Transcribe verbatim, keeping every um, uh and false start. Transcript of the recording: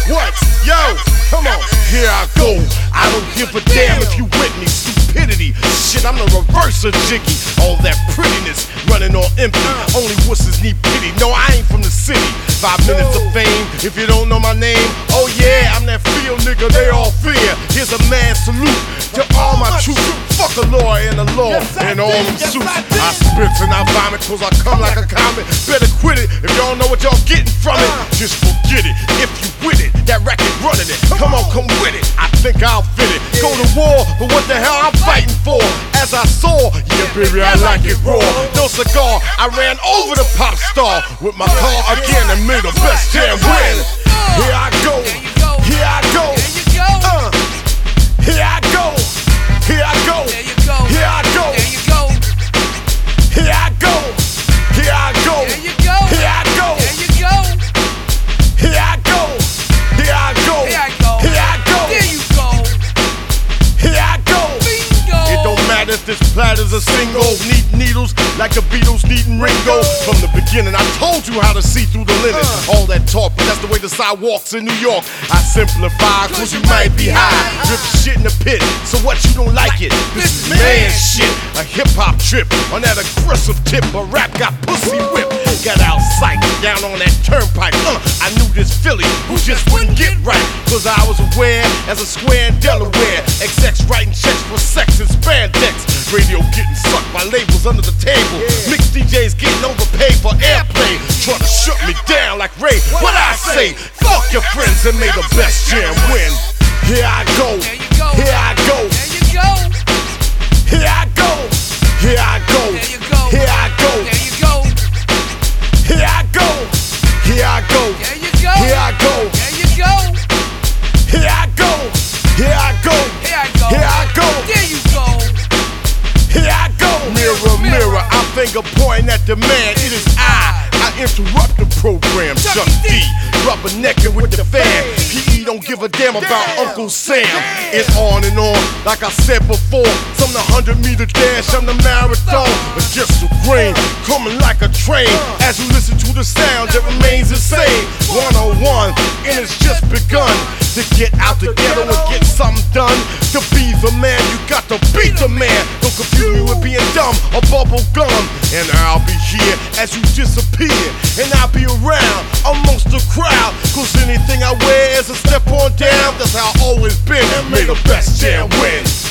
What? Yo, come on. Here I go. I don't give a damn if you with me. Stupidity. Shit, I'm the reverse of Jiggy. All that prettiness running on empty. Only wusses need pity. No, I ain't from the city. Five minutes of fame. If you don't know my name, oh yeah, I'm that field nigga they all fear. Here's a mad salute to all my troops. Fuck a lawyer and the law and all them suits. I spit and I vomit cause I come like a comet. Better quit it if y'all know what y'all getting from it. Just forget it if you with it. That racket running it. Come on, come with it. I think I'll fit it. Go to war, but what the hell I'm fighting for? As I saw, yeah baby I like it raw. No cigar, I ran over the pop star with my car again and made the best jam win. Here I go, here I go, uh, here I go, here I go, here I go, here I go, here I go, here I go, here I go, here I go, here I go, here I go, here I go. It don't matter if this platter's a single. Need needles like the Beatles needing Ringo. From the beginning I told you how to see through the linen. All that talk, but that's the way the sidewalks in New York. I simplify cause you might be high. Drip shit in the pit, so what you don't like it? This is man shit. A hip hop trip on that aggressive tip. A rap got pussy whipped. Got out sight down on that turnpike. Uh, I knew this Philly who just wouldn't get right. Cause I was aware as a square in Delaware. Execs writing checks for sex and spandex. Radio getting sucked by labels under the table. Mixed D Js getting overpaid for airplay. Trying to shut me down like Ray. What I say? Fuck your friends and may the best jam win. Here I go. Here I go. Here I go. Here I go. Here I go. Here I go. Here I go. Here I go. Here I go. Here I go. Here I go. There you go. Here I go. Mirror, mirror, I finger pointing at the man. It is I. I interrupt the program. Chuck D, rubbernecking with the fam. P E don't give a damn about Uncle Sam. It's on and on, like I said before. Some the hundred meter dash, I'm the marathon. But just a grain, coming like a train. As you listen to the sound that remains the same. one oh one, and it's just begun. To get out the ghetto and get something done. To be the man, you got to beat the man. Don't confuse me with being dumb or bubble gum. And I'll be here as you disappear. And I'll be around amongst the crowd. Cause anything I wear is a step on down. That's how I've always been. And may the best jam win.